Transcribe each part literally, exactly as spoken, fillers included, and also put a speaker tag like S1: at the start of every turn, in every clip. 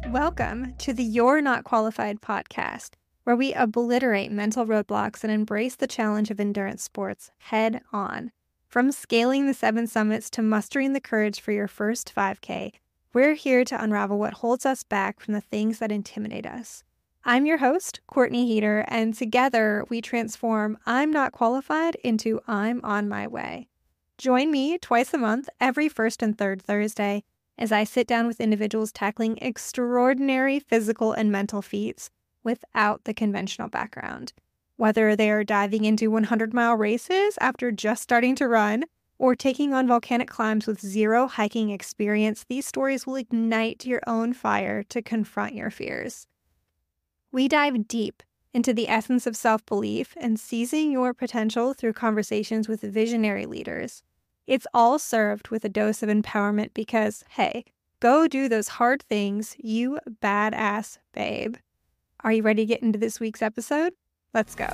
S1: Welcome to the You're Not Qualified podcast, where we obliterate mental roadblocks and embrace the challenge of endurance sports head on. From scaling the seven summits to mustering the courage for your first five K, we're here to unravel what holds us back from the things that intimidate us. I'm your host, Courtney Heater, and together we transform I'm Not Qualified into I'm on my way. Join me twice a month, every first and third Thursday, as I sit down with individuals tackling extraordinary physical and mental feats without the conventional background. Whether they are diving into hundred-mile races after just starting to run, or taking on volcanic climbs with zero hiking experience, these stories will ignite your own fire to confront your fears. We dive deep into the essence of self-belief and seizing your potential through conversations with visionary leaders. It's all served with a dose of empowerment because, hey, go do those hard things, you badass babe. Are you ready to get into this week's episode? Let's go.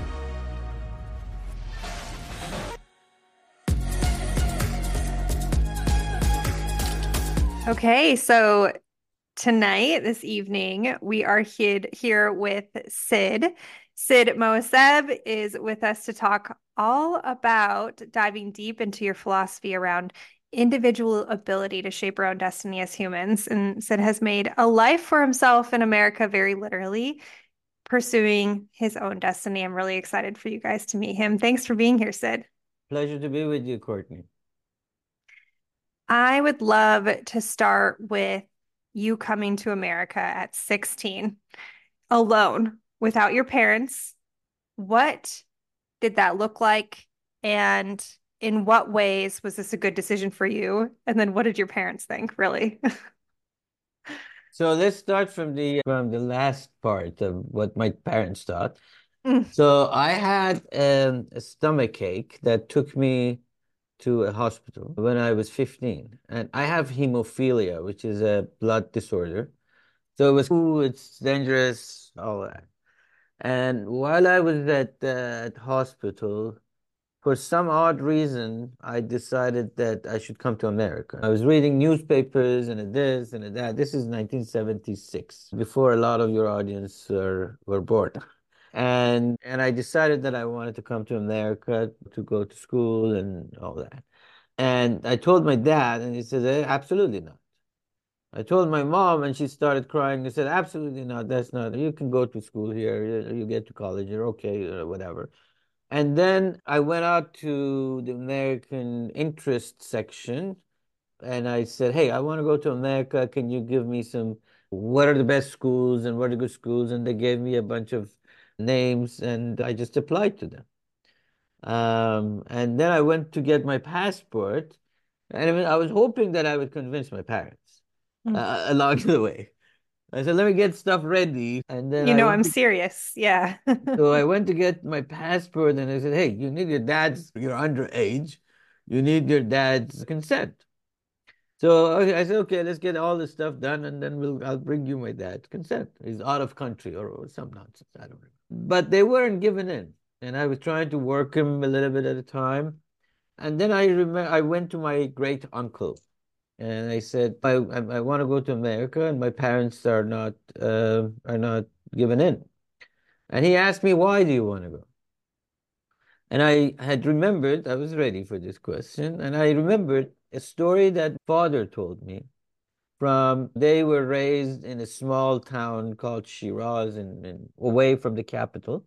S1: Okay, so tonight, this evening, we are hid here with Sid. Sid Moaseb is with us to talk all about diving deep into your philosophy around individual ability to shape our own destiny as humans. And Sid has made a life for himself in America, very literally, pursuing his own destiny. I'm really excited for you guys to meet him. Thanks for being here, Sid.
S2: Pleasure to be with you, Courtney.
S1: I would love to start with you coming to America at sixteen, alone, without your parents. What did that look like? And in what ways was this a good decision for you? And then what did your parents think, really?
S2: So let's start from the from the last part of what my parents thought.
S1: Mm.
S2: So I had um, a stomach ache that took me to a hospital when I was fifteen, and I have hemophilia, which is a blood disorder. So it was, ooh, it's dangerous, all that. And while I was at that hospital, for some odd reason, I decided that I should come to America. I was reading newspapers and a this and a that. This is nineteen seventy-six, before a lot of your audience were, were born. And and I decided that I wanted to come to America to go to school and all that. And I told my dad, and he said, "Eh, absolutely not." I told my mom, and she started crying. He said, "Absolutely not. That's not. You can go to school here. You, you get to college. You're okay, or whatever." And then I went out to the American interest section and I said, "Hey, I want to go to America. Can you give me some, what are the best schools and what are the good schools?" And they gave me a bunch of names and I just applied to them. Um, and then I went to get my passport, and I, mean, I was hoping that I would convince my parents
S1: Mm.
S2: uh, along the way. I said, "Let me get stuff ready." And then
S1: You
S2: I
S1: know,
S2: went
S1: I'm
S2: to
S1: serious. Yeah.
S2: So I went to get my passport and I said, "Hey, you need your dad's, you're underage. You need your dad's consent." So okay, I said, "Okay, let's get all this stuff done and then we'll I'll bring you my dad's consent. He's out of country," or, or some nonsense. I don't know. But they weren't giving in. And I was trying to work him a little bit at a time. And then I remember I went to my great uncle and I said, I I, I want to go to America and my parents are not uh, are not giving in. And he asked me, "Why do you want to go?" And I had remembered, I was ready for this question, and I remembered a story that father told me from, they were raised in a small town called Shiraz in, in away from the capital.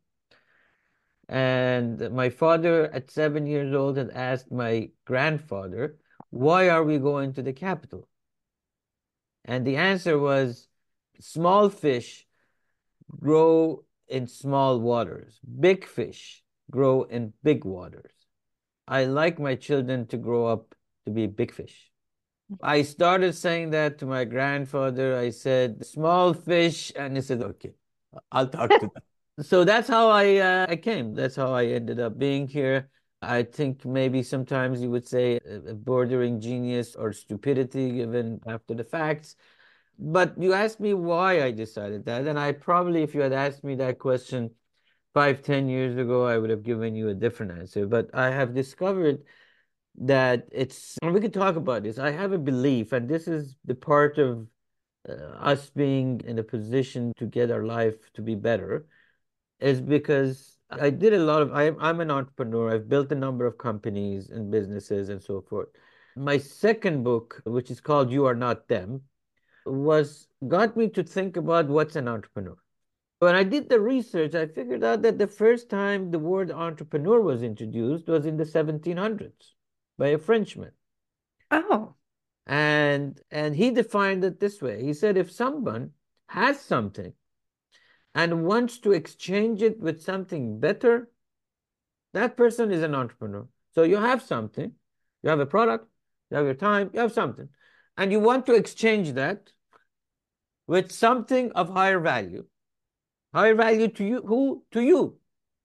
S2: And my father at seven years old had asked my grandfather, "Why are we going to the capital?" And the answer was, "Small fish grow in small waters. Big fish grow in big waters. I like my children to grow up to be big fish." I started saying that to my grandfather. I said, "Small fish," and he said, "Okay, I'll talk to them." So that's how I uh, I came. That's how I ended up being here. I think maybe sometimes you would say a a bordering genius or stupidity given after the facts. But you asked me why I decided that, and I probably, if you had asked me that question five, ten years ago, I would have given you a different answer. But I have discovered that it's, and we could talk about this. I have a belief, and this is the part of uh, us being in a position to get our life to be better is because I did a lot of, I, I'm an entrepreneur. I've built a number of companies and businesses and so forth. My second book, which is called You Are Not Them, was got me to think about what's an entrepreneur. When I did the research, I figured out that the first time the word entrepreneur was introduced was in the seventeen hundreds by a Frenchman.
S1: Oh.
S2: And and he defined it this way. He said if someone has something and wants to exchange it with something better, that person is an entrepreneur. So you have something, you have a product, you have your time, you have something, and you want to exchange that with something of higher value. Higher value to you, who? To you.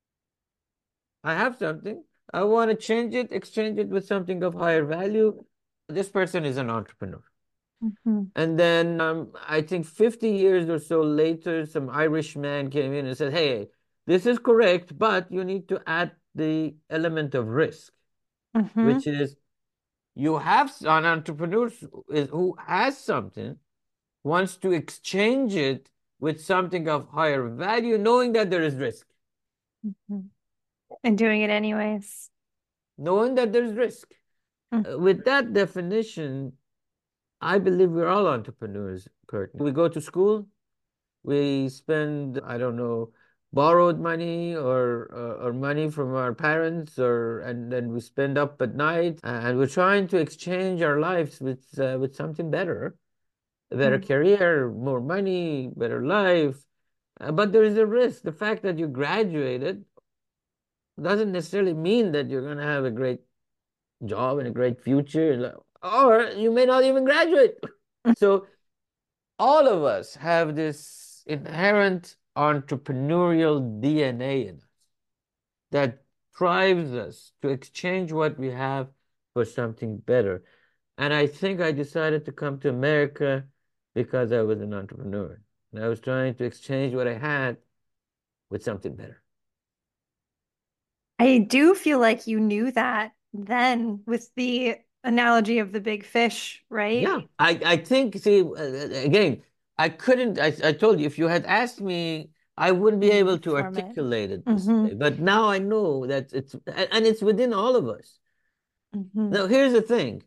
S2: I have something. I want to change it, exchange it with something of higher value. This person is an entrepreneur.
S1: Mm-hmm.
S2: And then um, I think fifty years or so later, some Irish man came in and said, hey, this is correct, but you need to add the element of risk,
S1: Mm-hmm.
S2: which is you have an entrepreneur who has something, wants to exchange it with something of higher value, knowing that there is risk.
S1: Mm-hmm. And doing it anyways.
S2: Knowing that there's risk.
S1: Mm.
S2: Uh, with that definition, I believe we're all entrepreneurs, Kurt. We go to school, we spend, I don't know, borrowed money or uh, or money from our parents, or and then we spend up at night, and we're trying to exchange our lives with uh, with something better, a better
S1: Mm.
S2: career, more money, better life. Uh, but there is a risk. The fact that you graduated doesn't necessarily mean that you're going to have a great job and a great future, or you may not even graduate. So all of us have this inherent entrepreneurial D N A in us that drives us to exchange what we have for something better. And I think I decided to come to America because I was an entrepreneur. And I was trying to exchange what I had with something better.
S1: I do feel like you knew that then with the analogy of the big fish, right?
S2: Yeah, I, I think, see, uh, again, I couldn't, I, I told you, if you had asked me, I wouldn't be
S1: You
S2: able
S1: didn't
S2: to
S1: form it.
S2: articulate it this
S1: Mm-hmm.
S2: way. But now I know that it's, and it's within all of us.
S1: Mm-hmm.
S2: Now, here's the thing.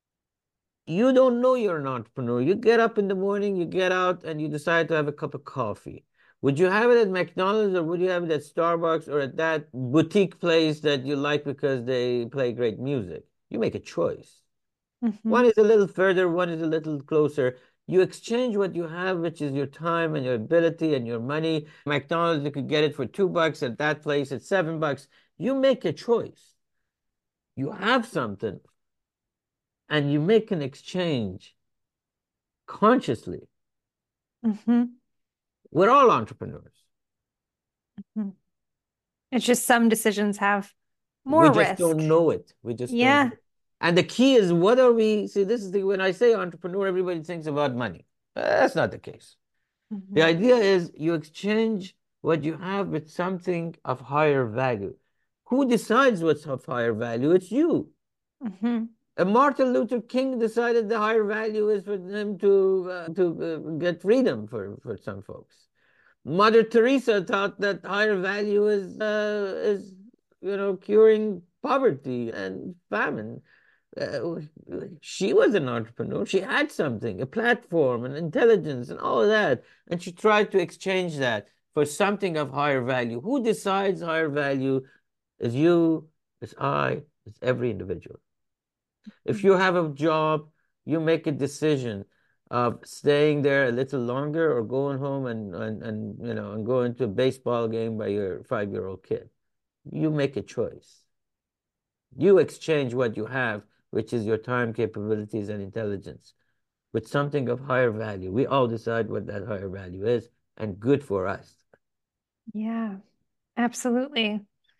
S2: You don't know you're an entrepreneur. You get up in the morning, you get out, and you decide to have a cup of coffee. Would you have it at McDonald's, or would you have it at Starbucks, or at that boutique place that you like because they play great music? You make a choice.
S1: Mm-hmm.
S2: One is a little further, one is a little closer. You exchange what you have, which is your time and your ability and your money. McDonald's, you could get it for two bucks. At that place, it's seven bucks. You make a choice. You have something, and you make an exchange consciously.
S1: Mm-hmm.
S2: We're all entrepreneurs.
S1: Mm-hmm. It's just some decisions have
S2: We
S1: more
S2: just
S1: risk.
S2: don't know it. We just don't
S1: Yeah.
S2: know. And the key is, what are we? See, this is the, when I say entrepreneur, everybody thinks about money. That's not the case. The
S1: Mm-hmm.
S2: idea is you exchange what you have with something of higher value. Who decides what's of higher value? It's you.
S1: Mm-hmm.
S2: And Martin Luther King decided the higher value is for them to uh, to uh, get freedom for, for some folks. Mother Teresa thought that higher value is uh, is you know curing poverty and famine. Uh, she was an entrepreneur. She had something, a platform, an intelligence, and all of that. And she tried to exchange that for something of higher value. Who decides higher value? Is you, is I, is every individual. If you have a job, you make a decision of staying there a little longer or going home and, and, and you know and going to a baseball game by your five-year-old kid. You make a choice. You exchange what you have, which is your time, capabilities, and intelligence, with something of higher value. We all decide what that higher value is, and good for us.
S1: Yeah, absolutely.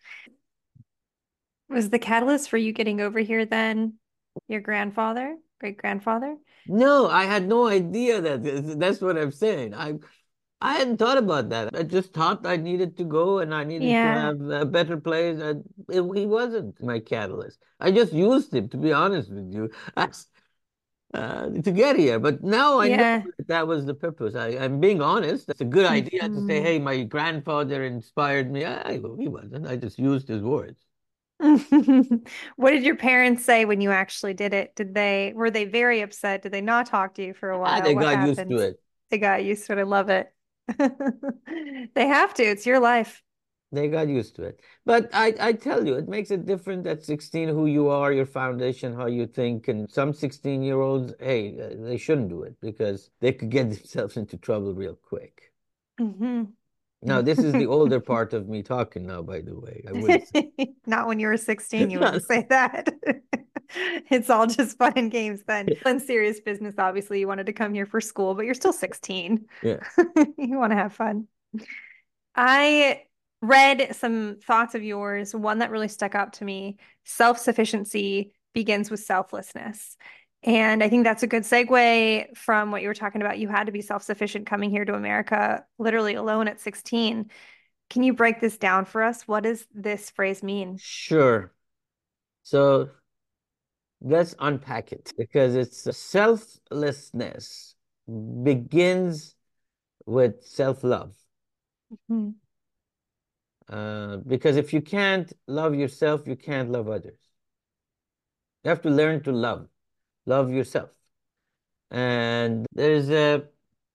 S1: Was the catalyst for you getting over here then your grandfather, great grandfather?
S2: No, I had no idea that that's what I'm saying. I I hadn't thought about that. I just thought I needed to go and I needed to
S1: Yeah.
S2: have a better place. And it, he wasn't my catalyst. I just used him, to be honest with you. uh, to get here. But now I know
S1: Yeah.
S2: that that was the purpose. I, I'm being honest. It's a good idea to say,
S1: Mhm.
S2: hey, my grandfather inspired me. I, I, he wasn't. I just used his words.
S1: What did your parents say when you actually did it? Did they, were they very upset? Did they not talk to you for a
S2: Ah,
S1: while?
S2: they
S1: What
S2: got used to
S1: happened?
S2: it.
S1: They got used to it. I love it. They have to. It's your life.
S2: They got used to it. But I, I tell you, it makes it different at sixteen who you are, your foundation, how you think. And some sixteen year olds, hey, uh, they shouldn't do it because they could get themselves into trouble real quick.
S1: Hmm.
S2: Now, this is the older part of me talking now, by the way. I wouldn't say.
S1: Not when you were sixteen, you wouldn't say that. It's all just fun and games then. In serious business, obviously, you wanted to come here for school, but you're still sixteen.
S2: Yeah.
S1: You want to have fun. I read some thoughts of yours. One that really stuck out to me, self-sufficiency begins with selflessness. And I think that's a good segue from what you were talking about. You had to be self-sufficient coming here to America, literally alone at sixteen. Can you break this down for us? What does this phrase mean?
S2: Sure. So let's unpack it because it's selflessness begins with self-love.
S1: Mhm.
S2: Uh, because if you can't love yourself, you can't love others. You have to learn to love, love yourself. And there's a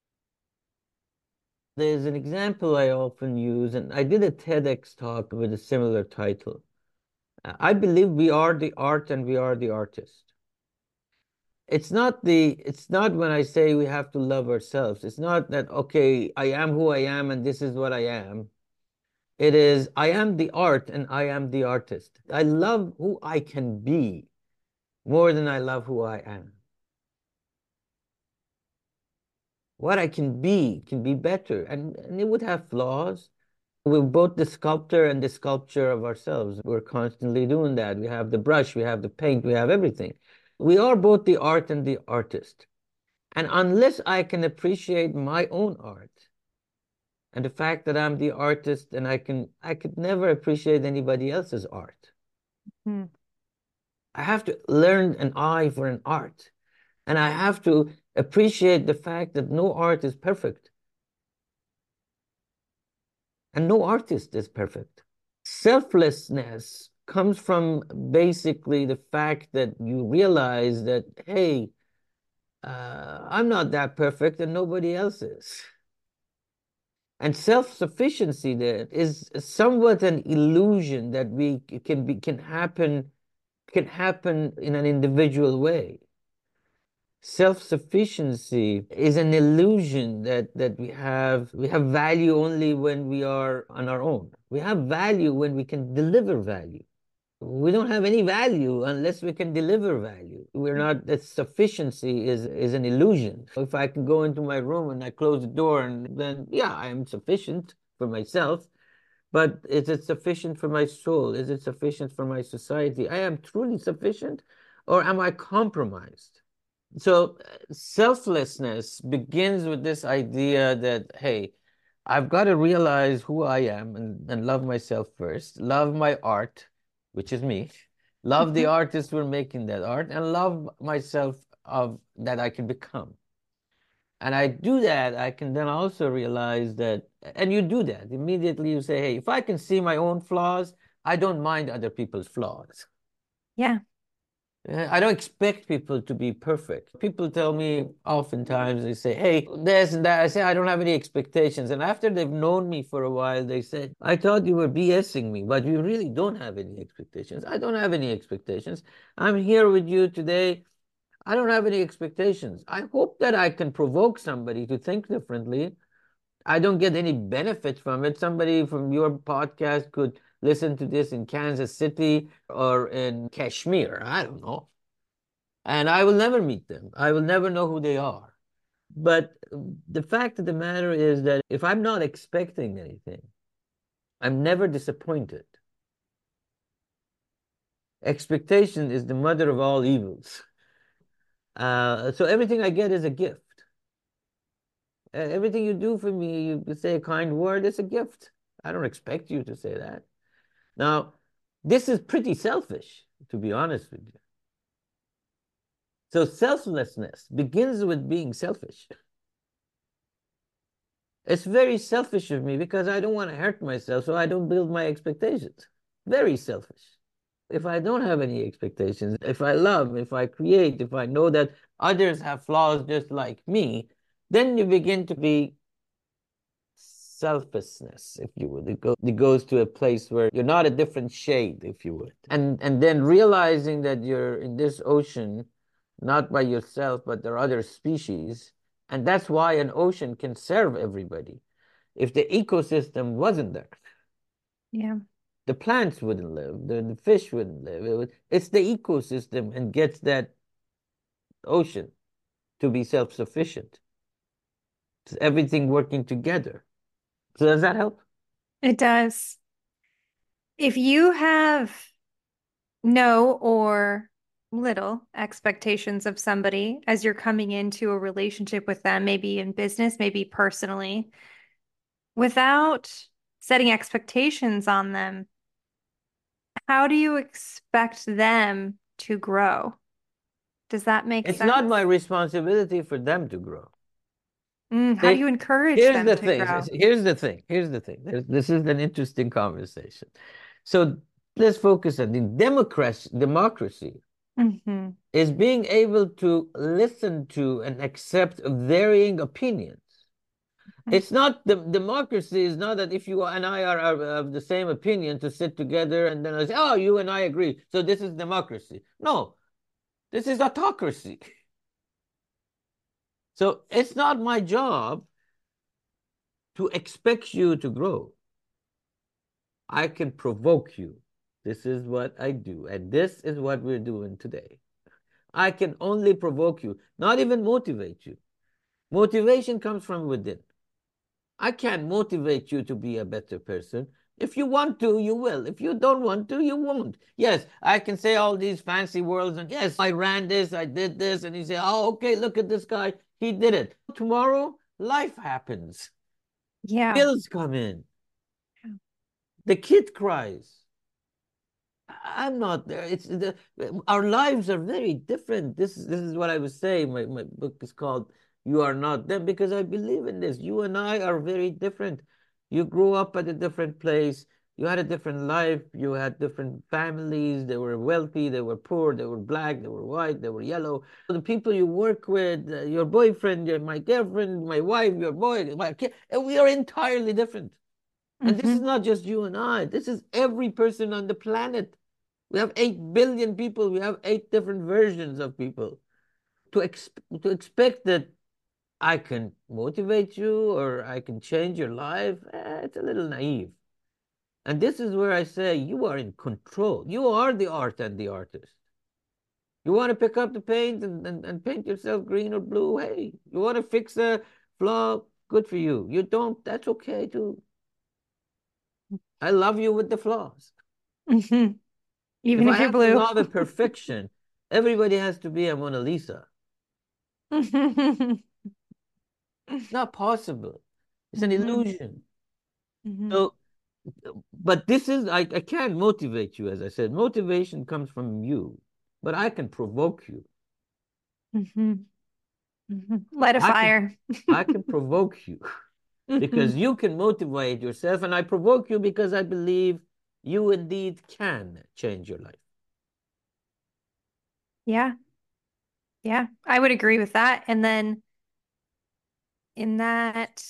S2: there's an example I often use, and I did a TEDx talk with a similar title. Uh, I believe we are the art and we are the artist. It's not the it's not when I say we have to love ourselves. It's not that, okay, I am who I am and this is what I am. It is I am the art and I am the artist. I love who I can be more than I love who I am. What I can be can be better, and, and it would have flaws. We're both the sculptor and the sculpture of ourselves. We're constantly doing that. We have the brush, we have the paint, we have everything. We are both the art and the artist. And unless I can appreciate my own art and the fact that I'm the artist and I can I could never appreciate anybody else's art.
S1: Hmm.
S2: I have to learn an eye for an art. And I have to appreciate the fact that no art is perfect. And no artist is perfect. Selflessness comes from basically the fact that you realize that, hey, uh, I'm not that perfect and nobody else is. And self-sufficiency there is somewhat an illusion that we can be can happen can happen in an individual way. Self-sufficiency is an illusion that that we have we have value only when we are on our own. We have value when we can deliver value. We don't have any value unless we can deliver value. We're not, that sufficiency is is an illusion. If I can go into my room and I close the door and then yeah, I am sufficient for myself, but is it sufficient for my soul? Is it sufficient for my society? I am truly sufficient, or am I compromised? So selflessness begins with this idea that, hey, I've got to realize who I am and, and love myself first, love my art, which is me, love the
S1: Mhm.
S2: artist who are making that art, and love myself of that I can become. And I do that, I can then also realize that, and you do that immediately. You say, hey, if I can see my own flaws, I don't mind other people's flaws.
S1: Yeah.
S2: Uh, I don't expect people to be perfect. People tell me oftentimes, they say, hey, this and that. I say, I don't have any expectations. And after they've known me for a while, they say, I thought you were BSing me, but you really don't have any expectations. I don't have any expectations. I'm here with you today. I don't have any expectations. I hope that I can provoke somebody to think differently. I don't get any benefit from it. Somebody from your podcast could listen to this in Kansas City or in Kashmir. I don't know. And I will never meet them. I will never know who they are. But the fact of the matter is that if I'm not expecting anything, I'm never disappointed. Expectation is the mother of all evils. Uh, so everything I get is a gift. Uh, Everything you do for me, you say a kind word, it's a gift. I don't expect you to say that. Now, this is pretty selfish, to be honest with you. So selflessness begins with being selfish. It's very selfish of me because I don't want to hurt myself, so I don't build my expectations. Very selfish. If I don't have any expectations, if I love, if I create, if I know that others have flaws just like me, then you begin to be selflessness, if you would. It, go, it goes to a place where you're not a different shade, if you would. And and then realizing that you're in this ocean, not by yourself, but there are other species. And that's why an ocean can serve everybody. If the ecosystem wasn't there,
S1: Yeah.
S2: the plants wouldn't live, the, the fish wouldn't live. It would, it's the ecosystem and gets that ocean to be self-sufficient. It's everything working together. So does that help?
S1: It does. If you have no or little expectations of somebody as you're coming into a relationship with them, maybe in business, maybe personally, without setting expectations on them, how do you expect them to grow? Does that make
S2: It's not my
S1: sense?
S2: responsibility for them to grow.
S1: Mm, how do
S2: They,
S1: you encourage
S2: here's
S1: them
S2: the
S1: to
S2: thing.
S1: grow?
S2: Here's the thing. Here's the thing. There's, this is an interesting conversation. So let's focus on the democracy. Democracy
S1: Hmm.
S2: is being able to listen to and accept varying opinions. It's not the democracy is not that if you and I are, are of the same opinion to sit together and then I say, oh, you and I agree. So this is democracy. No, this is autocracy. So it's not my job to expect you to grow. I can provoke you. This is what I do. And this is what we're doing today. I can only provoke you, not even motivate you. Motivation comes from within. I can't motivate you to be a better person. If you want to, you will. If you don't want to, you won't. Yes, I can say all these fancy words and yes, I ran this, I did this, and you say, oh, okay, look at this guy. He did it. Tomorrow, life happens.
S1: Yeah.
S2: Bills come in. The kid cries. I'm not there. It's the our lives are very different. This is this is what I was saying. My my book is called You Are Not Them because I believe in this. You and I are very different. You grew up at a different place. You had a different life. You had different families. They were wealthy. They were poor. They were black. They were white. They were yellow. The people you work with, uh, your boyfriend, your, my girlfriend, my wife, your boy, my kid, we are entirely different. And this is
S1: Hmm.
S2: not just you and I. This is every person on the planet. We have eight billion people. We have eight different versions of people. To, ex to expect that I can motivate you or I can change your life, eh, it's a little naive. And this is where I say you are in control. You are the art and the artist. You want to pick up the paint and, and, and paint yourself green or blue? Hey, you want to fix a flaw? Good for you. You don't, that's okay too. I love you with the flaws.
S1: Hmm.
S2: If
S1: Even
S2: I
S1: if you're
S2: have to
S1: blue.
S2: love a perfection, everybody has to be a Mona Lisa.
S1: Hmm.
S2: It's not possible. It's an
S1: Hmm.
S2: illusion.
S1: Hmm.
S2: So, but this is, I, I can't motivate you, as I said. Motivation comes from you, but I can provoke you.
S1: Hmm. Light a
S2: I can,
S1: fire.
S2: I can provoke you because
S1: Hmm.
S2: you can motivate yourself, and I provoke you because I believe you indeed can change your life.
S1: Yeah. Yeah. I would agree with that. And then in that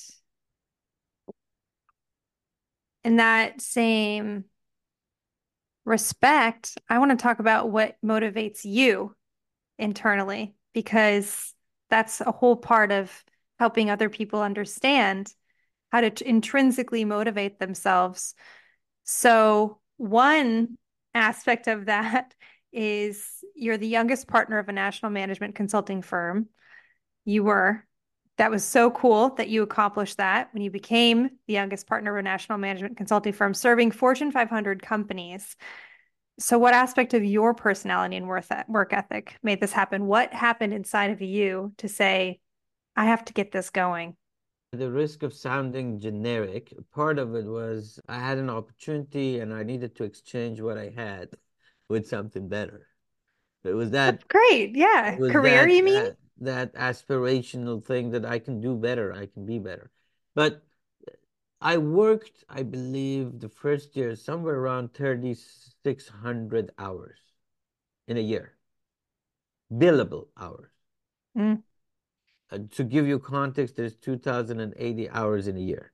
S1: in that same respect, I want to talk about what motivates you internally because that's a whole part of helping other people understand how to t- intrinsically motivate themselves. So, one aspect of that is you're the youngest partner of a national management consulting firm. You were. That was so cool that you accomplished that when you became the youngest partner of a national management consulting firm serving Fortune five hundred companies. So, what aspect of your personality and work ethic made this happen? What happened inside of you to say, I have to get this going?
S2: The risk of sounding generic, part of it was I had an opportunity and I needed to exchange what I had with something better. It was
S1: That's
S2: that
S1: great.
S2: it
S1: Yeah.
S2: was
S1: Career,
S2: that
S1: you mean?
S2: uh, that aspirational thing that I can do better, I can be better. But I worked, I believe, the first year somewhere around thirty-six hundred hours in a year, billable hours.
S1: Mm,
S2: Uh, to give you context, there's two thousand eighty hours in a year.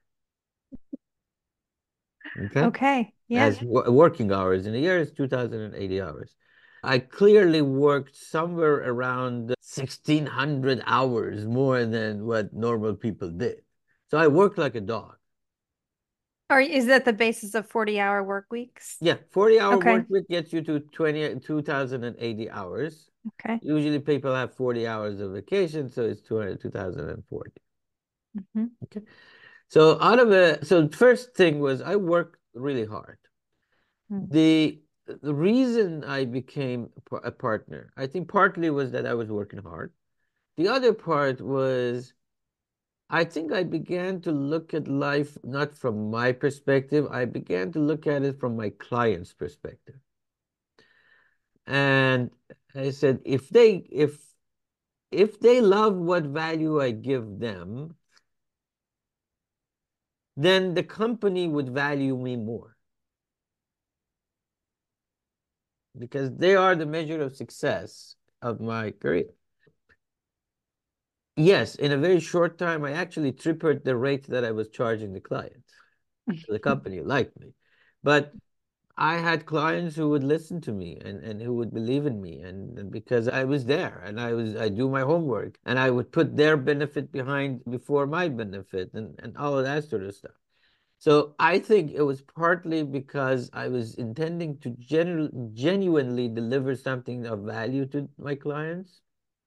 S2: Okay?
S1: okay. Yeah.
S2: As wo- working hours in a year is two thousand eighty hours. I clearly worked somewhere around sixteen hundred hours more than what normal people did. So I worked like a dog.
S1: Or is that the basis of forty hour work weeks?
S2: Yeah, forty hour
S1: Okay.
S2: work week gets you to twenty two thousand eighty hours.
S1: Okay.
S2: Usually people have forty hours of vacation, so it's two hundred two thousand forty.
S1: Hmm.
S2: Okay. So out of a, so first thing was I worked really hard. The the reason I became a partner, I think partly was that I was working hard. The other part was I think I began to look at life not from my perspective. I began to look at it from my client's perspective. And I said, if they if if they love what value I give them, then the company would value me more because they are the measure of success of my career. Yes, in a very short time, I actually tripled the rate that I was charging the client. The company liked me. But I had clients who would listen to me and, and who would believe in me and, and because I was there and I was I do my homework and I would put their benefit behind before my benefit and, and all of that sort of stuff. So I think it was partly because I was intending to genu genuinely deliver something of value to my clients.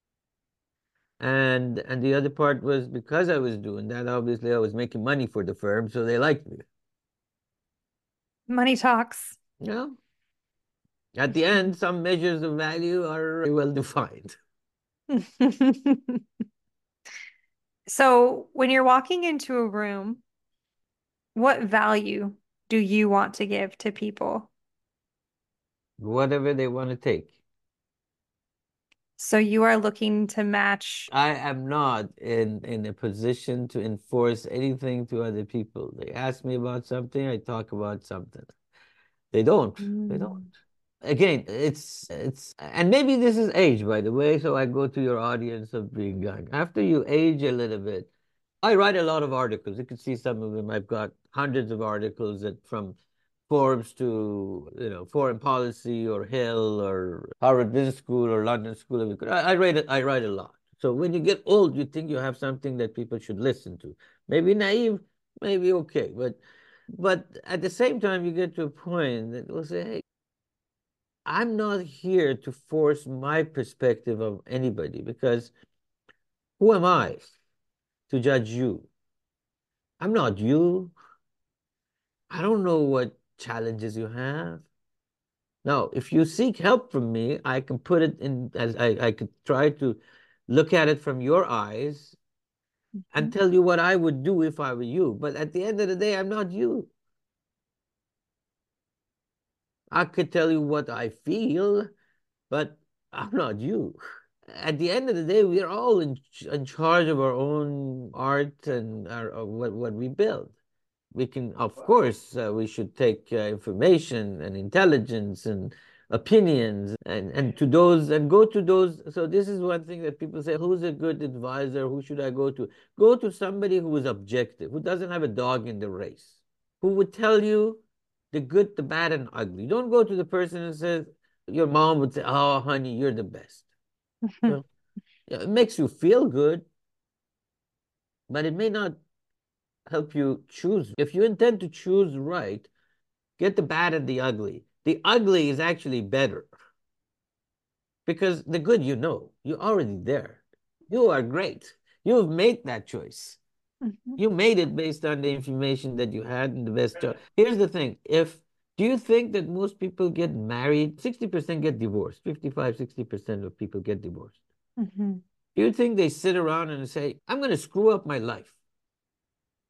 S2: And and the other part was because I was doing that, obviously I was making money for the firm, so they liked me.
S1: Money talks.
S2: You know, at the end, some measures of value are very well defined.
S1: So when you're walking into a room, what value do you want to give to people?
S2: Whatever they want to take.
S1: So you are looking to match.
S2: I am not in in a position to enforce anything to other people. They ask me about something, I talk about something. They don't. They don't.
S1: Mm.
S2: Again, it's it's and maybe this is age, by the way, so I go to your audience of being young. After you age a little bit, I write a lot of articles. You can see some of them. I've got hundreds of articles that from Forbes to, you know, Foreign Policy or Hill or Harvard Business School or London School of Economics. I, I write it, I write a lot. So when you get old, you think you have something that people should listen to. Maybe naive, maybe okay, but but at the same time, you get to a point that will say, hey, I'm not here to force my perspective of anybody because who am I to judge you? I'm not you. I don't know what challenges you have. Now, if you seek help from me, I can put it in as I, I could try to look at it from your eyes and tell you what I would do if I were you. But at the end of the day, I'm not you. I could tell you what I feel, but I'm not you. At the end of the day, we are all in, in charge of our own art and our, of what, what we build. We can, of course, uh, we should take uh, information and intelligence and opinions and, and to those and go to those. So this is one thing that people say, who's a good advisor? Who should I go to? Go to somebody who is objective, who doesn't have a dog in the race, who would tell you the good, the bad, and ugly. Don't go to the person and says, your mom would say, oh, honey, you're the best. Well, yeah, it makes you feel good, but it may not help you choose. If you intend to choose right, get the bad and the ugly. The ugly is actually better because the good you know, you're already there. You are great. You've made that choice.
S1: Mhm.
S2: You made it based on the information that you had and the best choice. Here's the thing. If do you think that most people get married? sixty percent get divorced. fifty-five, sixty percent of people get divorced.
S1: Mhm.
S2: Do you think they sit around and say, I'm going to screw up my life?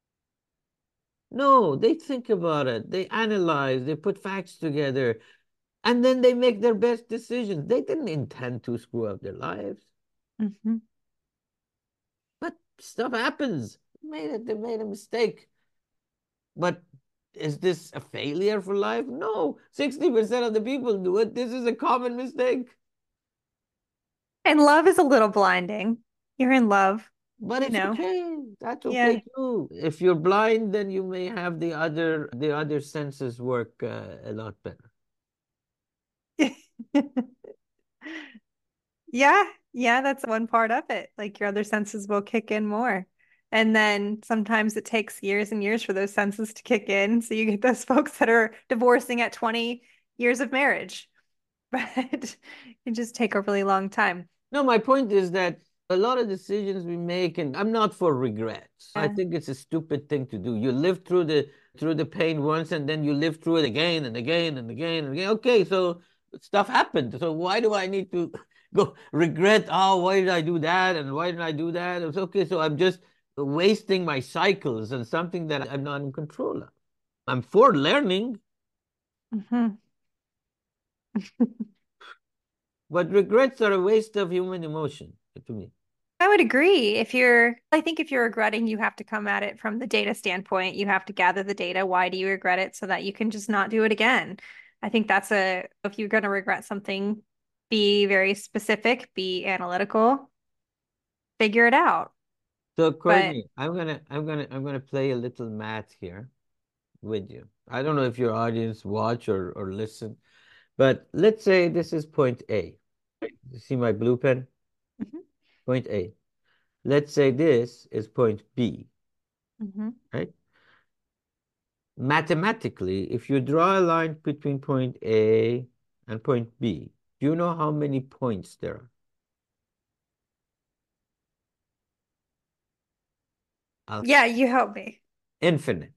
S2: No, they think about it. They analyze, they put facts together. And then they make their best decisions. They didn't intend to screw up their lives,
S1: Hmm.
S2: but stuff happens. They made it, they made a mistake. But is this a failure for life? No. sixty percent of the people do it. This is a common mistake.
S1: And love is a little blinding. You're in love,
S2: But
S1: you
S2: it's
S1: know.
S2: okay. That's
S1: Yeah.
S2: okay too. If you're blind, then you may have the other the other senses work uh, a lot better.
S1: Yeah, yeah, that's one part of it. Like your other senses will kick in more. And then sometimes it takes years and years for those senses to kick in. So you get those folks that are divorcing at twenty years of marriage, but it just take a really long time.
S2: No, my point is that a lot of decisions we make, and I'm not for regrets. I
S1: Yeah.
S2: think it's a stupid thing to do. You live through the through the pain once, and then you live through it again and again and again and again. Okay, so stuff happened. So why do I need to go regret? Oh, why did I do that? And why did I do that? It's okay. So I'm just wasting my cycles on something that I'm not in control of. I'm for learning,
S1: Hmm.
S2: but regrets are a waste of human emotion to me.
S1: I would agree. If you're, I think if you're regretting, you have to come at it from the data standpoint. You have to gather the data. Why do you regret it so that you can just not do it again? I think that's a, if you're going to regret something, be very specific, be analytical, figure it out.
S2: So
S1: But
S2: Courtney, I'm gonna I'm gonna I'm gonna play a little math here with you. I don't know if your audience watch or, or listen, but let's say this is point A. You see my blue pen?
S1: Mhm.
S2: Point A. Let's say this is point B,
S1: Mhm.
S2: right? Mathematically, if you draw a line between point A and point B, do you know how many points there are? I'll-
S1: Yeah, you help me.
S2: Infinite.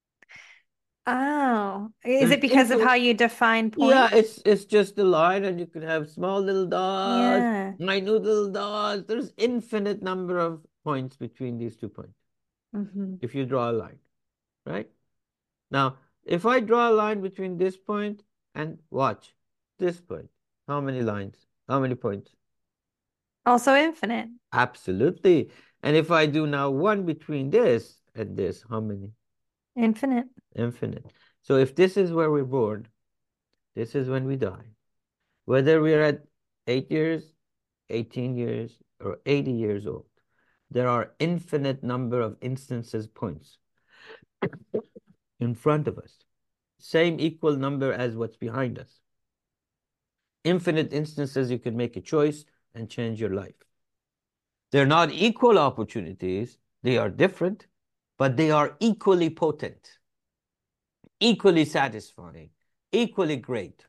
S1: Oh, is
S2: There's
S1: it because of how
S2: infinite.
S1: you define
S2: Yeah,
S1: point?
S2: it's it's just a line, and you could have small little dots,
S1: Yeah.
S2: minute little dots. There's infinite number of points between these two points
S1: Hmm.
S2: if you draw a line, right? Now, if I draw a line between this point and watch this point, how many lines? How many points?
S1: Also infinite,
S2: Absolutely. And if I do now one between this and this, how many?
S1: infinite.
S2: Infinite. So if this is where we're born, this is when we die. Whether we're at eight years, eighteen years, or eighty years old, there are infinite number of instances points in front of us. Same equal number as what's behind us. Infinite instances you can make a choice and change your life. They're not equal opportunities, they are different, but they are equally potent, equally satisfying, equally great.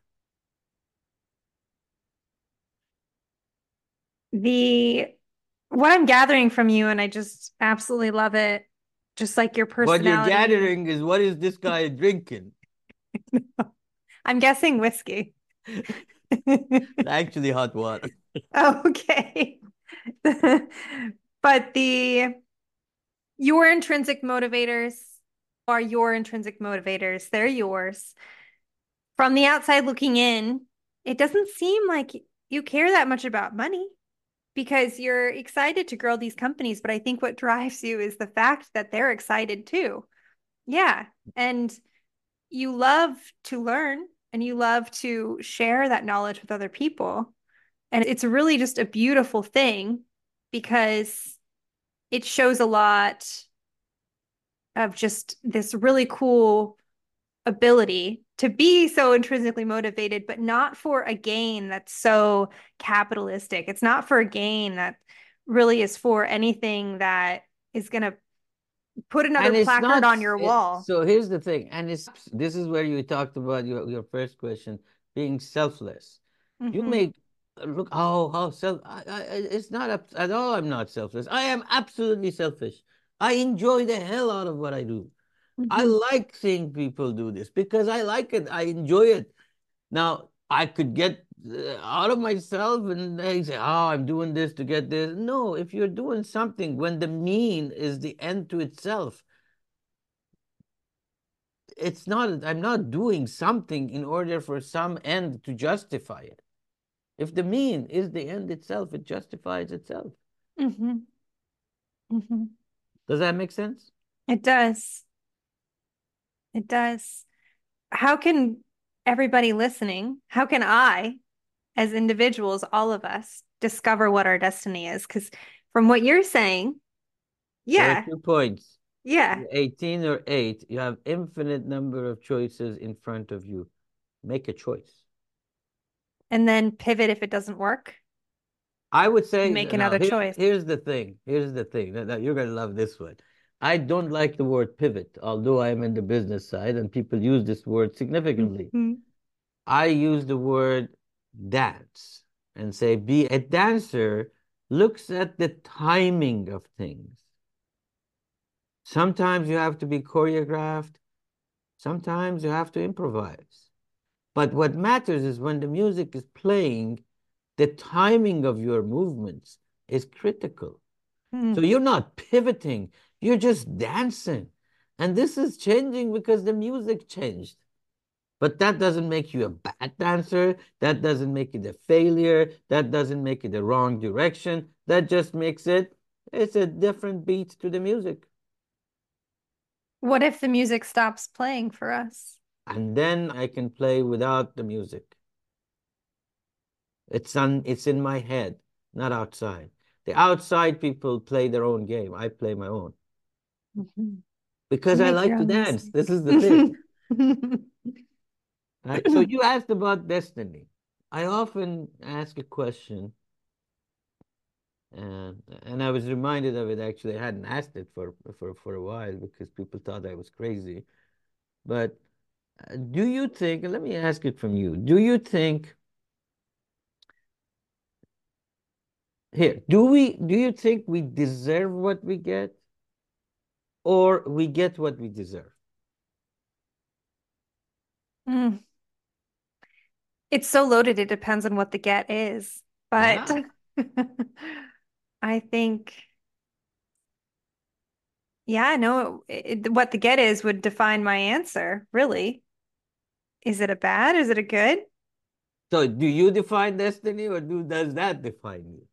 S1: The what I'm gathering from you, and I just absolutely love it, just like your
S2: What you're
S1: personality.
S2: gathering is, what is this guy drinking?
S1: I'm guessing whiskey.
S2: Actually, hot water.
S1: Okay. But the your intrinsic motivators are your intrinsic motivators. They're yours. From the outside looking in, it doesn't seem like you care that much about money because you're excited to grow these companies. But I think what drives you is the fact that they're excited too. Yeah. And you love to learn and you love to share that knowledge with other people. And it's really just a beautiful thing because it shows a lot of just this really cool ability to be so intrinsically motivated, but not for a gain that's so capitalistic. It's not for a gain that really is for anything that is going to put another
S2: And it's
S1: placard
S2: not,
S1: on your
S2: it,
S1: wall.
S2: so here's the thing, and it's this is where you talked about your, your first question, being selfless. You
S1: Hmm.
S2: make look, oh, how self, I, I, it's not up, at all. I'm not selfless. I am absolutely selfish. I enjoy the hell out of what I do. I
S1: Hmm.
S2: like seeing people do this because I like it. I enjoy it. Now, I could get uh, out of myself and they say, oh, I'm doing this to get this. No, if you're doing something when the mean is the end to itself, it's not, I'm not doing something in order for some end to justify it. If the mean is the end itself, it justifies itself.
S1: Mm-hmm. Mm-hmm.
S2: Does that make sense?
S1: It does. It does. How can everybody listening, how can I, as individuals, all of us, discover what our destiny is? Because from what you're saying,
S2: There are
S1: yeah,
S2: two points.
S1: yeah.
S2: You're eighteen or eight, you have infinite number of choices in front of you. Make a choice.
S1: And then pivot if it doesn't work
S2: I would
S1: and
S2: say,
S1: make
S2: now
S1: another
S2: here's
S1: choice.
S2: here's the thing. Here's the thing. Now, now you're gonna love this one. I don't like the word pivot, although I'm in the business side and people use this word significantly.
S1: Mm-hmm.
S2: I use the word dance and say be a dancer looks at the timing of things. Sometimes you have to be choreographed, sometimes you have to improvise. But what matters is when the music is playing, the timing of your movements is critical. So you're not pivoting, you're just dancing. And this is changing because the music changed. But that doesn't make you a bad dancer. That doesn't make it a failure. That doesn't make it the wrong direction. That just makes it, it's a different beat to the music.
S1: What if the music stops playing for us?
S2: And then I can play without the music. It's on, it's in my head, not outside. The outside people play their own game. I play my own
S1: Mm-hmm.
S2: because
S1: You
S2: I
S1: make your
S2: like to
S1: own
S2: dance.
S1: music.
S2: This is the thing. Right? So you asked about destiny. I often ask a question, and and I was reminded of it actually. I hadn't asked it for for for a while because people thought I was crazy. But uh, do you think, and let me ask it from you, do you think here, do we do you think we deserve what we get or we get what we deserve?
S1: Mm. It's so loaded, it depends on what the get is. But
S2: Ah,
S1: I think, yeah, no, it, what the get is would define my answer, really. Is it a bad? Is it a good?
S2: so do you define destiny or do does that define you?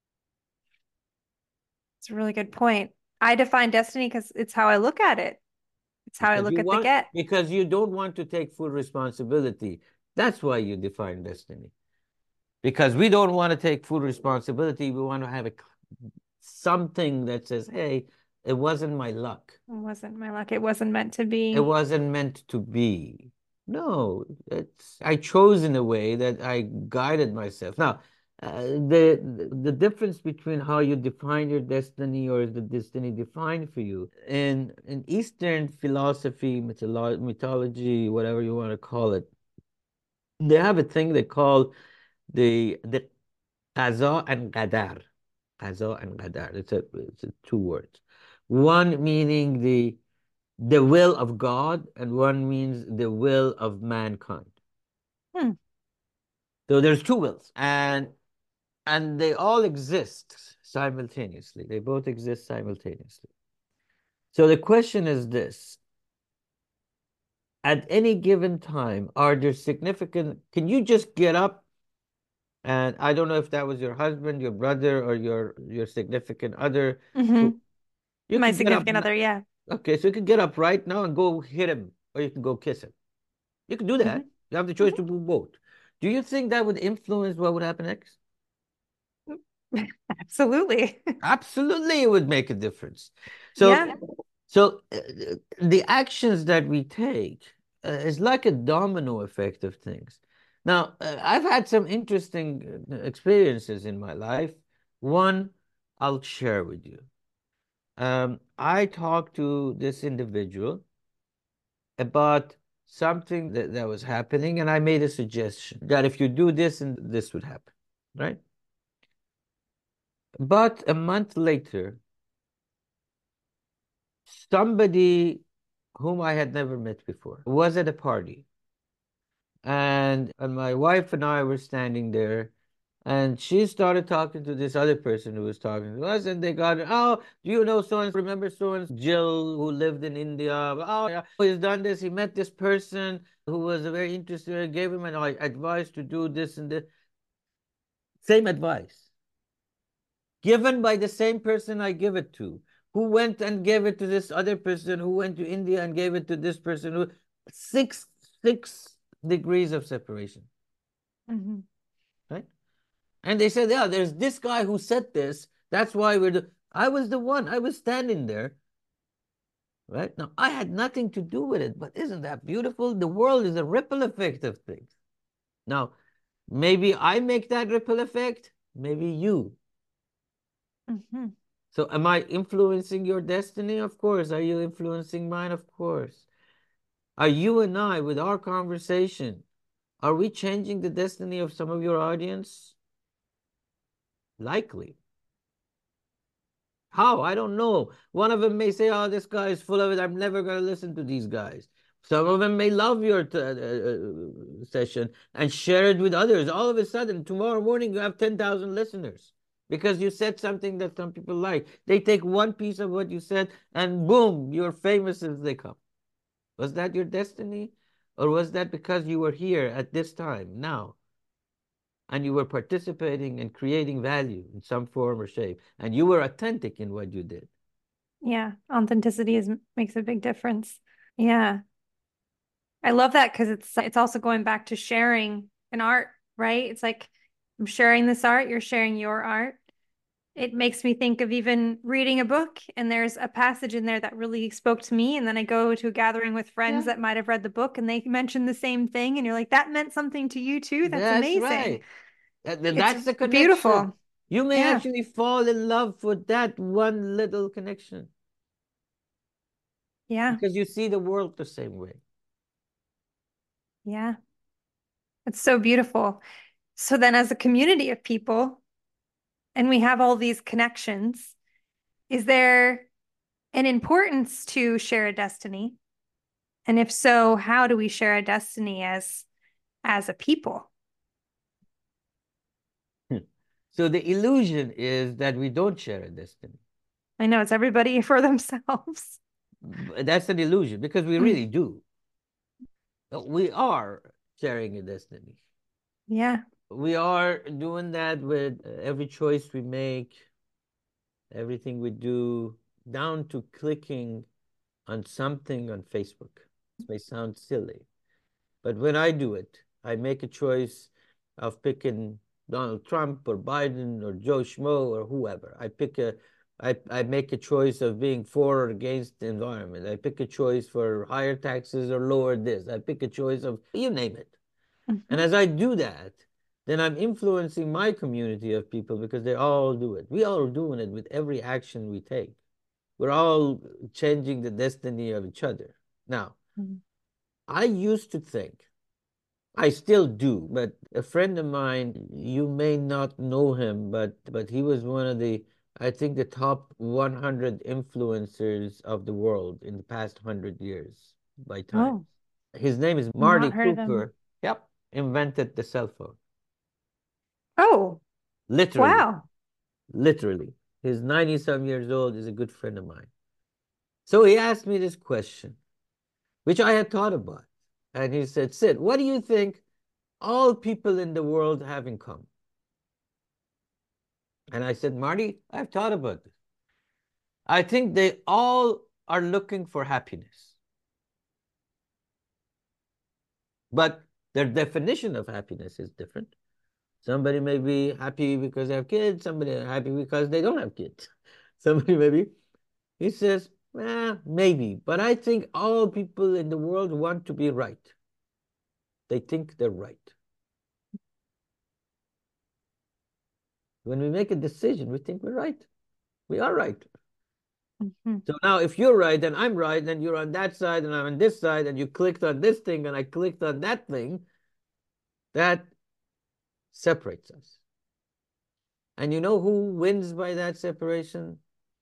S1: It's a really good point. I define destiny because it's how I look at it. It's how I
S2: Because
S1: look
S2: you
S1: at the
S2: want
S1: get.
S2: because you don't want to take full responsibility. That's why you define destiny. Because we don't want to take full responsibility. We want to have a something that says, "Hey, it wasn't my luck.
S1: It wasn't my luck. It wasn't meant to
S2: It
S1: be.
S2: wasn't meant to be." No, it's I chose in a way that I guided myself. Now, uh, the the difference between how you define your destiny or is the destiny defined for you in in Eastern philosophy, mytholo mythology, whatever you want to call it, they have a thing they call the the qaza and qadar. Qaza and qadar. It's a it's a two words. One meaning the the will of God, and one means the will of mankind.
S1: Hmm.
S2: So there's two wills, and and they all exist simultaneously. They both exist simultaneously. So the question is this: at any given time, are there significant? Can you just get up? And I don't know if that was your husband, your brother, or your your significant other.
S1: Hmm.
S2: Who you
S1: My
S2: could get up.
S1: significant other, yeah.
S2: Okay, so you could get up right now and go hit him, or you can go kiss him. You can do that.
S1: Hmm.
S2: You have the choice
S1: Hmm.
S2: to do both. Do you think that would influence what would happen next?
S1: Absolutely.
S2: Absolutely, it would make a difference. So,
S1: Yeah.
S2: so uh, the actions that we take uh, is like a domino effect of things. Now, uh, I've had some interesting uh, experiences in my life. One, I'll share with you. Um, I talked to this individual about something that, that was happening, and I made a suggestion that if you do this, and this would happen, right? But a month later, somebody whom I had never met before was at a party, and, and my wife and I were standing there, And she started talking to this other person who was talking to us, and they got, oh, do you know so and remember so and Jill who lived in India? Oh, yeah, he's done this. He met this person who was very interested. I gave him an advice to do this and this. Same advice given by the same person I give it to, who went and gave it to this other person, who went to India and gave it to this person, who six six degrees of separation,
S1: Mm-hmm.
S2: right? And they said, yeah, there's this guy who said this. That's why we're the. I was the one. I was standing there, right? Now I had nothing to do with it, but isn't that beautiful? The world is a ripple effect of things. Now, maybe I make that ripple effect. Maybe you.
S1: Mm-hmm.
S2: So am I influencing your destiny? Of course. Are you influencing mine? Of course. Are you and I, with our conversation, are we changing the destiny of some of your audience? Likely. How? I don't know. One of them may say, oh, this guy is full of it. I'm never going to listen to these guys. Some of them may love your t- uh, uh, session and share it with others. All of a sudden, tomorrow morning, you have ten thousand listeners because you said something that some people like. They take one piece of what you said and boom, you're famous as they come. Was that your destiny? Or was that because you were here at this time, now, and you were participating and creating value in some form or shape, and you were authentic in what you did?
S1: Yeah, authenticity is makes a big difference. Yeah. I love that because it's it's also going back to sharing an art, right? It's like I'm sharing this art, you're sharing your art. It makes me think of even reading a book and there's a passage in there that really spoke to me. And then I go to a gathering with friends
S2: Yeah,
S1: that might have read the book and they mention the same thing. And you're like, that meant something to you too. That's
S2: that's
S1: amazing.
S2: right. That-
S1: It's
S2: That's the connection.
S1: beautiful.
S2: You may
S1: Yeah.
S2: actually fall in love for that one little connection
S1: Yeah.
S2: because you see the world the same way.
S1: Yeah. It's so beautiful. So then, as a community of people, and we have all these connections, is there an importance to share a destiny? And if so, how do we share a destiny as as a people?
S2: So the illusion is that we don't share a destiny.
S1: I know it's everybody for themselves.
S2: That's an illusion because we really do. We are sharing a destiny.
S1: Yeah.
S2: We are doing that with every choice we make, everything we do, down to clicking on something on Facebook. This may sound silly, but when I do it, I make a choice of picking Donald Trump or Biden or Joe Schmo or whoever. I pick a I, I make a choice of being for or against the environment. I pick a choice for higher taxes or lower this. I pick a choice of you name it. And
S1: Mhm.
S2: as I do that, then I'm influencing my community of people because they all do it. We all are doing it with every action we take. We're all changing the destiny of each other. Now,
S1: Mhm.
S2: I used to think, I still do, but a friend of mine, you may not know him, but but he was one of the, I think, the top one hundred influencers of the world in the past one hundred years by time.
S1: Oh,
S2: His name is Marty
S1: not heard of them.
S2: Cooper. Yep, invented the cell phone.
S1: Oh,
S2: Literally,
S1: wow.
S2: literally. He's ninety some years old, is a good friend of mine. So he asked me this question, which I had thought about. And he said, Sid, what do you think all people in the world have in common? And I said, Marty, I've thought about this. I think they all are looking for happiness. But their definition of happiness is different. Somebody may be happy because they have kids, somebody is happy because they don't have kids. Somebody may be, he says, eh, maybe, but I think all people in the world want to be right. They think they're right. When we make a decision, we think we're right. We are right.
S1: Mhm.
S2: So now if you're right and I'm right, then you're on that side and I'm on this side, and you clicked on this thing and I clicked on that thing, that separates us. And you know who wins by that separation?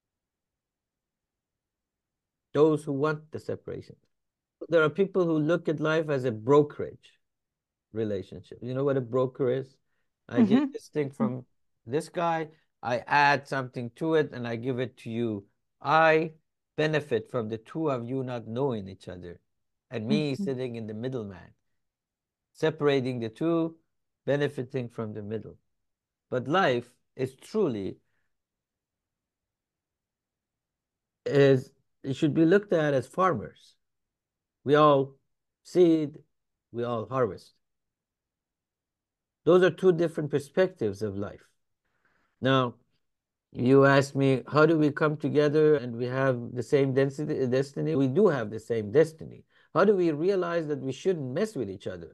S2: Those who want the separation. There are people who look at life as a brokerage relationship. You know what a broker is? I get
S1: Hmm.
S2: this thing from this guy, I add something to it, and I give it to you. I benefit from the two of you not knowing each other, and me
S1: Hmm.
S2: sitting in the middleman, separating the two, benefiting from the middle. But life is truly is it should be looked at as farmers. We all seed, we all harvest. Those are two different perspectives of life. Now, you asked me, how do we come together and we have the same density, destiny? We do have the same destiny. How do we realize that we shouldn't mess with each other?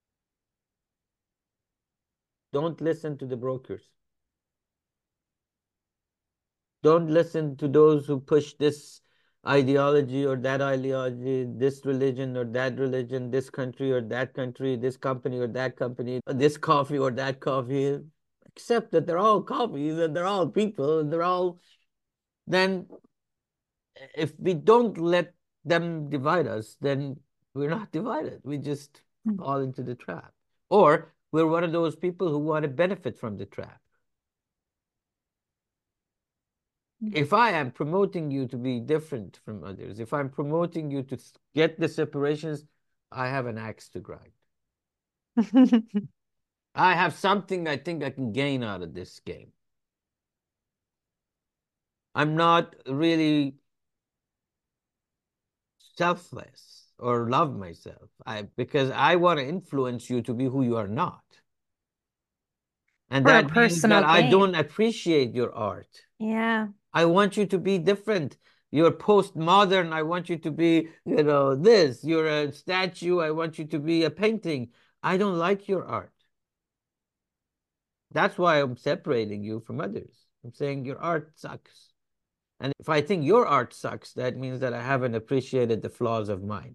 S2: Don't listen to the brokers. Don't listen to those who push this ideology or that ideology, this religion or that religion, this country or that country, this company or that company, this coffee or that coffee. Accept that they're all coffees and they're all people and they're all. Then, if we don't let them divide us, then we're not divided. We just fall into the trap. Or we're one of those people who want to benefit from the trap. If I am promoting you to be different from others, if I'm promoting you to get the separations, I have an axe to grind. I have something I think I can gain out of this game. I'm not really selfless or love myself. I because I want to influence you to be who you are not. And
S1: For a
S2: that means that
S1: personal
S2: I don't
S1: gain.
S2: appreciate your art.
S1: Yeah.
S2: I want you to be different. You're postmodern. I want you to be, you know, this. You're a statue. I want you to be a painting. I don't like your art. That's why I'm separating you from others. I'm saying your art sucks. And if I think your art sucks, that means that I haven't appreciated the flaws of mine.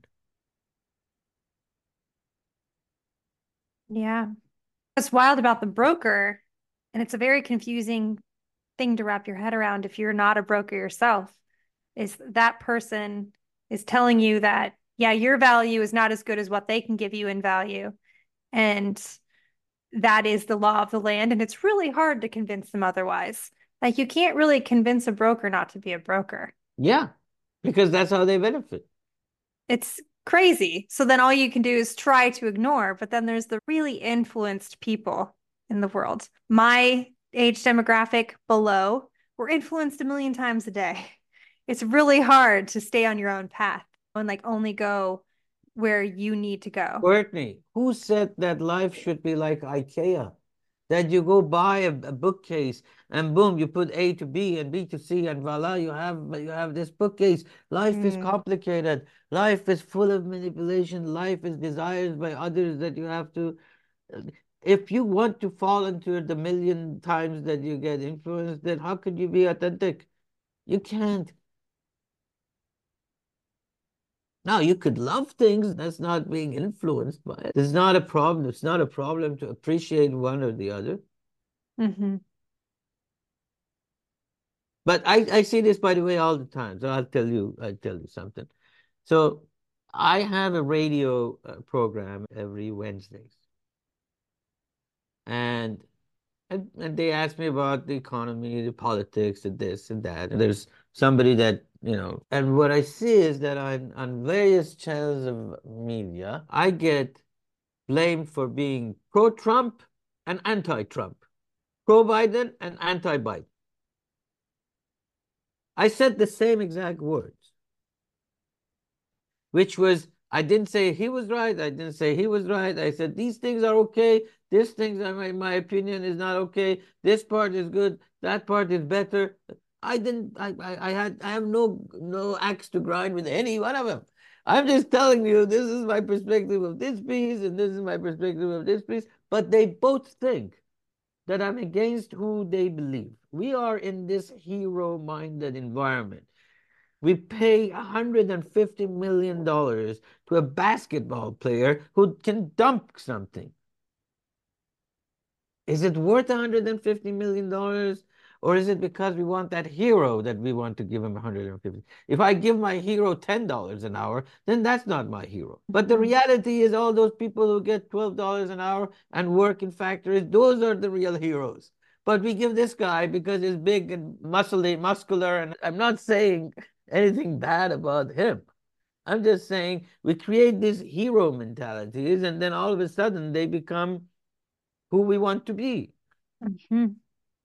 S1: Yeah. What's wild about the broker, and it's a very confusing thing to wrap your head around if you're not a broker yourself, is that person is telling you that, yeah, your value is not as good as what they can give you in value. And that is the law of the land. And it's really hard to convince them otherwise. Like, you can't really convince a broker not to be a broker.
S2: Yeah, because that's how they benefit.
S1: It's crazy. So then all you can do is try to ignore. But then there's the really influenced people in the world. My age demographic below, we're influenced a million times a day. It's really hard to stay on your own path and like only go where you need to go.
S2: Courtney, who said that life should be like IKEA? That you go buy a, a bookcase and boom, you put A to B and B to C and voila, you have you have this bookcase. Life is
S1: Mm.
S2: complicated. Life is full of manipulation. Life is desired by others that you have to. If you want to fall into the million times that you get influenced, then how could you be authentic? You can't. Now, you could love things. That's not being influenced by it. It's not a problem. It's not a problem to appreciate one or the other.
S1: Hmm.
S2: But I, I see this, by the way, all the time. So I'll tell you, I'll tell you something. So I have a radio uh, program every Wednesdays. And, and and they ask me about the economy, the politics, and this and that. And there's somebody that, you know, and what I see is that on, on various channels of media, I get blamed for being pro-Trump and anti-Trump, pro-Biden and anti-Biden. I said the same exact words, which was I didn't say he was right. I didn't say he was right. I said these things are okay. These things, are my, my opinion, is not okay. This part is good. That part is better. I didn't. I, I, I had. I have no no axe to grind with any one of them. I'm just telling you this is my perspective of this piece, and this is my perspective of this piece. But they both think that I'm against who they believe. We are in this hero-minded environment. We pay one hundred fifty million dollars to a basketball player who can dunk something. Is it worth one hundred fifty million dollars? Or is it because we want that hero that we want to give him one hundred fifty? If I give my hero ten dollars an hour, then that's not my hero. But the
S1: Mhm.
S2: reality is all those people who get twelve dollars an hour and work in factories, those are the real heroes. But we give this guy because he's big and muscly, muscular, and I'm not saying anything bad about him. I'm just saying we create these hero mentalities, and then all of a sudden they become who we want to be.
S1: Mhm.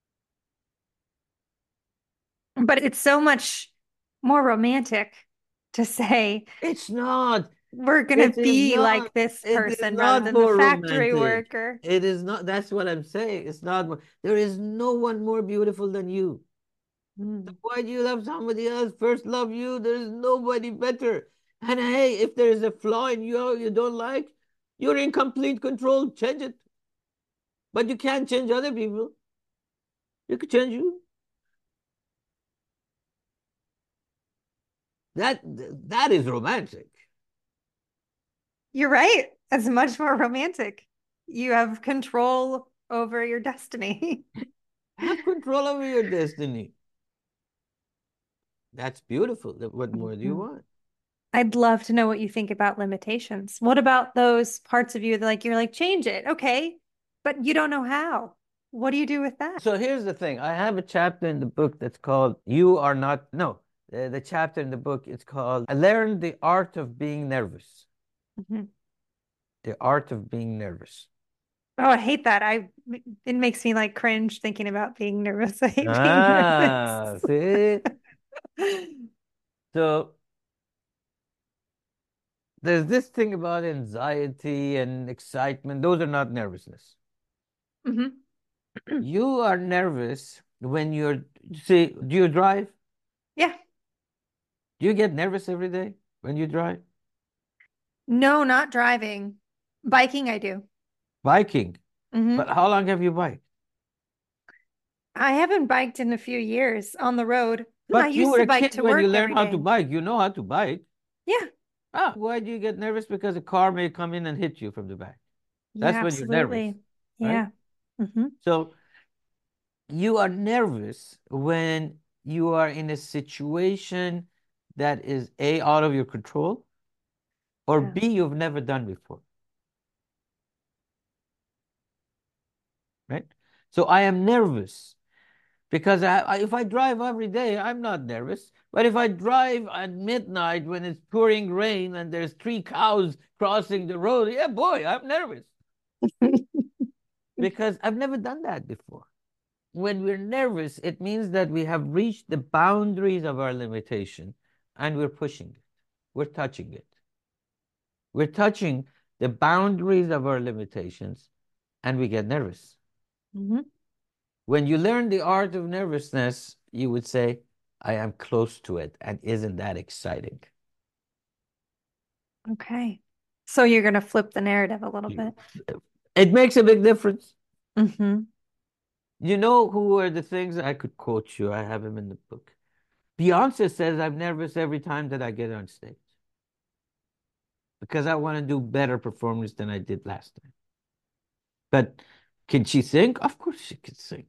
S1: But it's so much more romantic to say
S2: It's not.
S1: we're going
S2: It
S1: to
S2: is
S1: be
S2: not.
S1: like this
S2: It is
S1: person rather
S2: not
S1: than the
S2: more
S1: factory
S2: romantic.
S1: worker.
S2: It is not. That's what I'm saying. It's not more. There is no one more beautiful than you. So
S1: Mm.
S2: why do you love somebody else? First love you. There is nobody better. And hey, if there is a flaw in you you don't like, you're in complete control. Change it. But you can't change other people. You can change you. That that is romantic.
S1: You're right. It's much more romantic. You have control over your destiny.
S2: Have control over your destiny. That's beautiful. What more do you
S1: Mhm.
S2: want?
S1: I'd love to know what you think about limitations. What about those parts of you that like you're like change it, okay, but you don't know how. What do you do with that?
S2: So here's the thing. I have a chapter in the book that's called You Are Not, no, the, the chapter in the book is called I Learned the Art of Being Nervous.
S1: Mhm.
S2: The Art of Being Nervous.
S1: Oh, I hate that. I it makes me like cringe thinking about being nervous. I hate being nervous.
S2: Ah, see? So there's this thing about anxiety and excitement. Those are not nervousness.
S1: Mhm.
S2: You are nervous when you're, see, do you drive?
S1: Yeah.
S2: Do you get nervous every day when you drive?
S1: No, not driving. Biking, I do.
S2: Biking. But
S1: Hmm.
S2: how long have you biked?
S1: I haven't biked in a few years on the road. I
S2: But you
S1: used
S2: were
S1: to
S2: a
S1: bike
S2: kid
S1: to
S2: when you
S1: work
S2: learned
S1: every
S2: how to
S1: day.
S2: bike. You know how to bike.
S1: Yeah.
S2: Ah, why do you get nervous? Because a car may come in and hit you from the back. That's
S1: Yeah,
S2: when you're nervous,
S1: absolutely.
S2: right?
S1: Yeah. Hmm.
S2: So you are nervous when you are in a situation that is A, out of your control, or
S1: Yeah.
S2: B, you've never done before, right? So I am nervous because I, I, if I drive every day, I'm not nervous. But if I drive at midnight when it's pouring rain and there's three cows crossing the road, yeah, boy, I'm nervous because I've never done that before. When we're nervous, it means that we have reached the boundaries of our limitation and we're pushing it. We're touching it. We're touching the boundaries of our limitations and we get nervous.
S1: Hmm.
S2: When you learn the art of nervousness, you would say, I am close to it. And isn't that exciting?
S1: Okay. So you're going to flip the narrative a little bit.
S2: It makes a big difference.
S1: Hmm.
S2: You know who are the things I could quote you? I have him in the book. Beyonce says, I'm nervous every time that I get on stage because I want to do better performance than I did last time. But can she sing? Of course she can sing.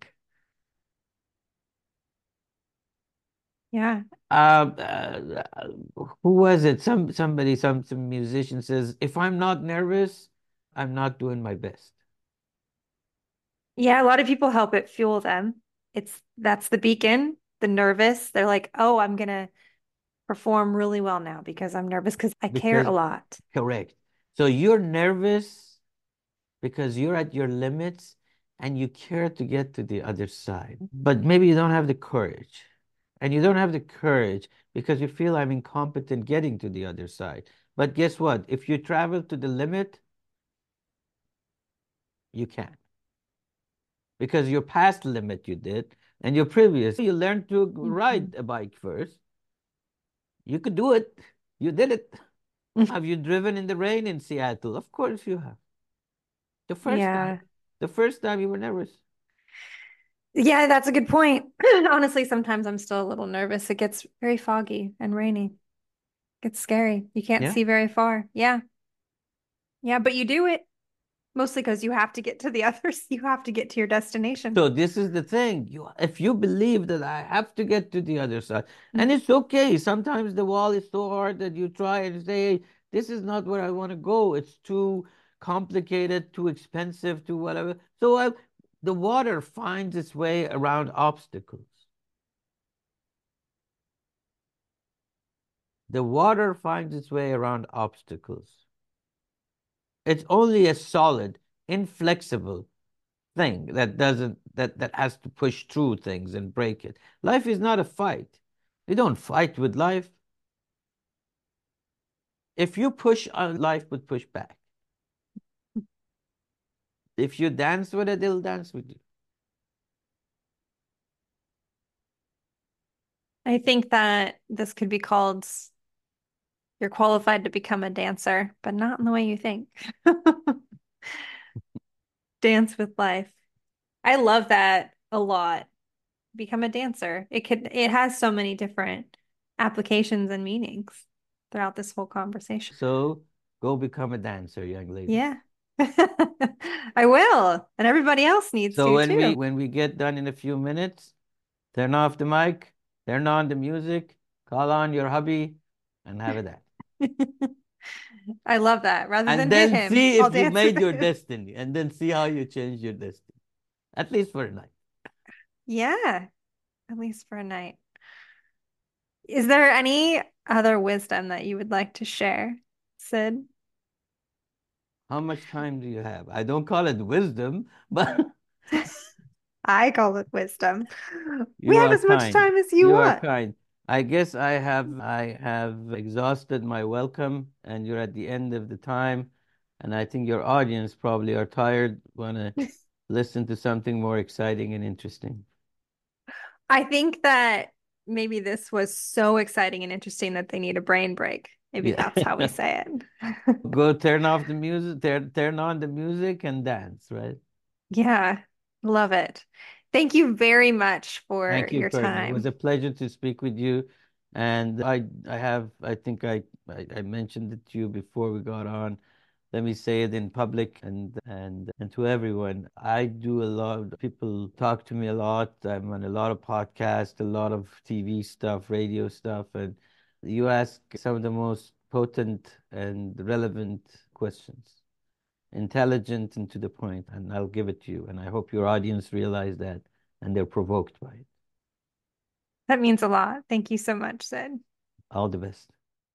S1: Yeah.
S2: Uh, uh, who was it? Some somebody, some some musician says, if I'm not nervous, I'm not doing my best.
S1: Yeah. A lot of people help it fuel them. It's that's the beacon, the nervous. They're like, oh, I'm going to perform really well now because I'm nervous because I care a
S2: Because
S1: lot.
S2: correct. So you're nervous because you're at your limits and you care to get to the other side. But maybe you don't have the courage. And you don't have the courage because you feel I'm incompetent getting to the other side. But guess what? If you travel to the limit, you can. Because your past limit you did, and your previous, you learned to
S1: Mhm.
S2: ride a bike first. You could do it. You did it. Have you driven in the rain in Seattle? Of course you have. The first time.
S1: Yeah.
S2: The first time you were nervous.
S1: Yeah, that's a good point. Honestly, sometimes I'm still a little nervous. It gets very foggy and rainy. It gets scary. You can't
S2: Yeah.
S1: see very far. Yeah. Yeah, but you do it. Mostly because you have to get to the others. You have to get to your destination.
S2: So this is the thing. You, if you believe that I have to get to the other side, and it's okay. Sometimes the wall is so hard that you try and say, hey, this is not where I want to go. It's too complicated, too expensive, too whatever. So I, the water finds its way around obstacles. The water finds its way around obstacles. It's only a solid, inflexible thing that doesn't that that has to push through things and break it. Life is not a fight. You don't fight with life. If you push on, life would push back. If you dance with it, it'll dance with you.
S1: I think that this could be called you're qualified to become a dancer, but not in the way you think. Dance with life. I love that a lot. Become a dancer. It could it has so many different applications and meanings throughout this whole conversation.
S2: So go become a dancer, young lady.
S1: Yeah. I will. And everybody else needs
S2: So
S1: to
S2: when we
S1: too.
S2: when we get done in a few minutes, turn off the mic, turn on the music, call on your hubby, and have a dance.
S1: I love that. Rather
S2: And
S1: than hit
S2: then
S1: him,
S2: see
S1: I'll
S2: if you
S1: dance with
S2: made your
S1: him.
S2: destiny, and then see how you change your destiny. At least for a night.
S1: Yeah, at least for a night. Is there any other wisdom that you would like to share, Sid?
S2: How much time do you have? I don't call it wisdom, but
S1: I call it wisdom. We
S2: you
S1: have
S2: are
S1: as much
S2: kind.
S1: time as you
S2: You are
S1: want.
S2: kind. I guess I have I have exhausted my welcome, and you're at the end of the time, and I think your audience probably are tired, want to listen to something more exciting and interesting.
S1: I think that maybe this was so exciting and interesting that they need a brain break. Maybe
S2: Yeah.
S1: that's how we say it.
S2: Go turn off the music, turn turn on the music and dance, right?
S1: Yeah, love it. Thank you very much for
S2: Thank you,
S1: your
S2: Courtney. It was
S1: time.
S2: a pleasure to speak with you. And I I have I think I, I, I mentioned it to you before we got on. Let me say it in public and and and to everyone. I do a lot. People talk to me a lot. I'm on a lot of podcasts, a lot of T V stuff, radio stuff, and you ask some of the most potent and relevant questions, intelligent and to the point, and I'll give it to you. And I hope your audience realize that and they're provoked by it.
S1: That means a lot. Thank you so much, Sid.
S2: All the best.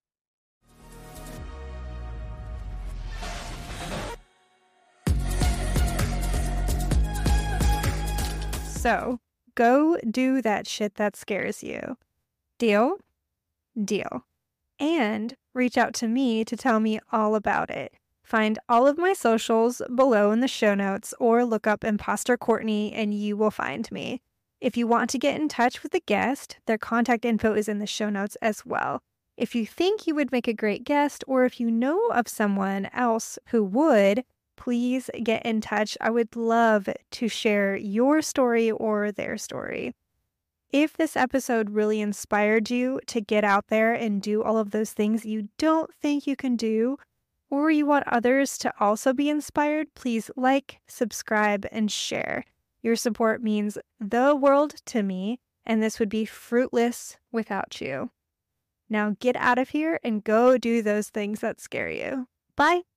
S1: So go do that shit that scares you. Deal? Deal. And reach out to me to tell me all about it. Find all of my socials below in the show notes or look up Imposter Courtney and you will find me. If you want to get in touch with a guest, their contact info is in the show notes as well. If you think you would make a great guest or if you know of someone else who would, please get in touch. I would love to share your story or their story. If this episode really inspired you to get out there and do all of those things you don't think you can do, or you want others to also be inspired, please like, subscribe, and share. Your support means the world to me, and this would be fruitless without you. Now get out of here and go do those things that scare you. Bye.